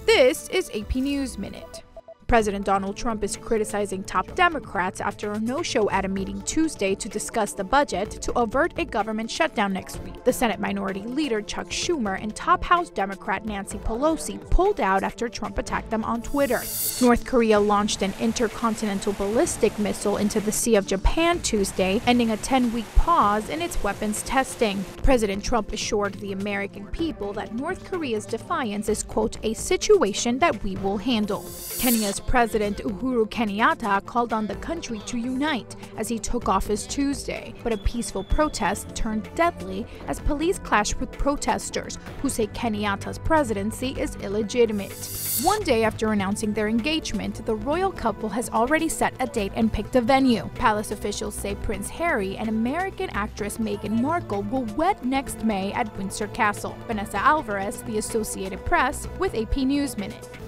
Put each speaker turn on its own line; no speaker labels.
This is AP News Minute. President Donald Trump is criticizing top Democrats after a no-show at a meeting Tuesday to discuss the budget to avert a government shutdown next week. The Senate Minority Leader Chuck Schumer and top House Democrat Nancy Pelosi pulled out after Trump attacked them on Twitter. North Korea launched an intercontinental ballistic missile into the Sea of Japan Tuesday, ending a 10-week pause in its weapons testing. President Trump assured the American people that North Korea's defiance is, quote, a situation that we will handle. Kenya's President Uhuru Kenyatta called on the country to unite as he took office Tuesday, but a peaceful protest turned deadly as police clashed with protesters who say Kenyatta's presidency is illegitimate. One day after announcing their engagement, the royal couple has already set a date and picked a venue. Palace officials say Prince Harry and American actress Meghan Markle will wed next May at Windsor Castle. Vanessa Alvarez, The Associated Press, with AP News Minute.